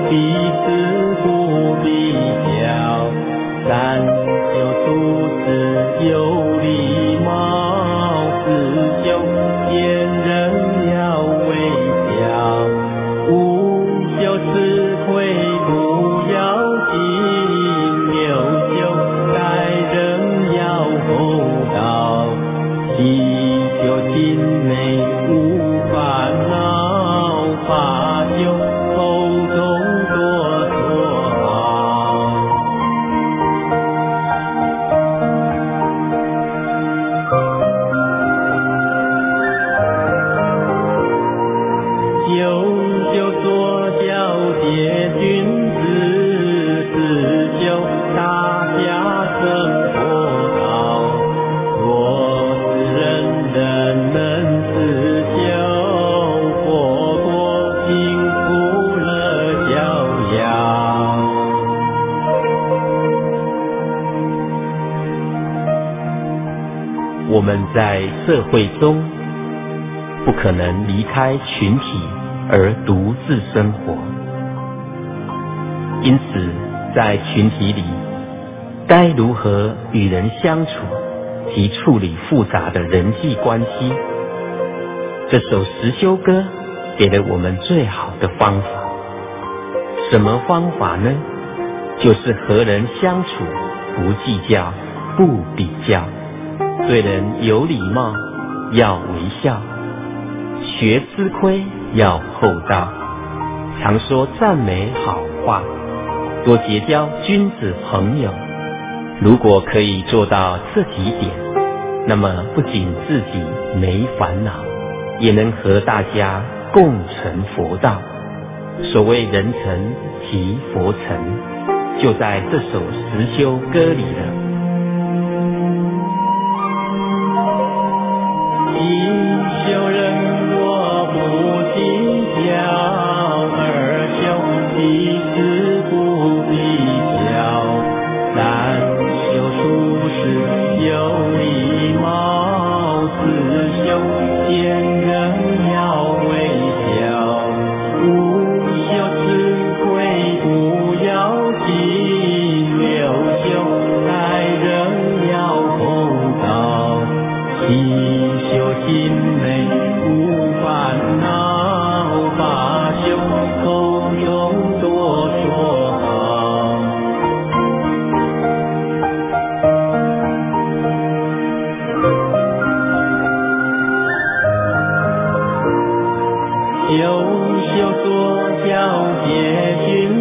彼此不比较，三修处事有礼貌，四修见人要微笑，五修吃亏不要紧，六修待人要厚道，七修心内无烦恼，八修口中多说好。九修说教诫君子，四修大家生活道，若是人能自修，国国幸福乐逍遥。 我们在社会中不可能离开群体而独自生活，因此在群体里该如何与人相处及处理复杂的人际关系，这首实修歌给了我们最好的方法。什么方法呢？就是和人相处不计较，不比较，对人有礼貌，要微笑，学吃亏，要厚道，常说赞美好话，多结交君子朋友。如果可以做到这几点，那么不仅自己没烦恼，也能和大家共成佛道。所谓人成即佛成，就在这首实修歌里了。 一修人若不计较，二修彼此不比较，三修处事有礼貌，四修见人要微笑，五修吃亏不要紧，六修待人要厚道，七修心内无烦恼，八修口中多说好。九修说教诫君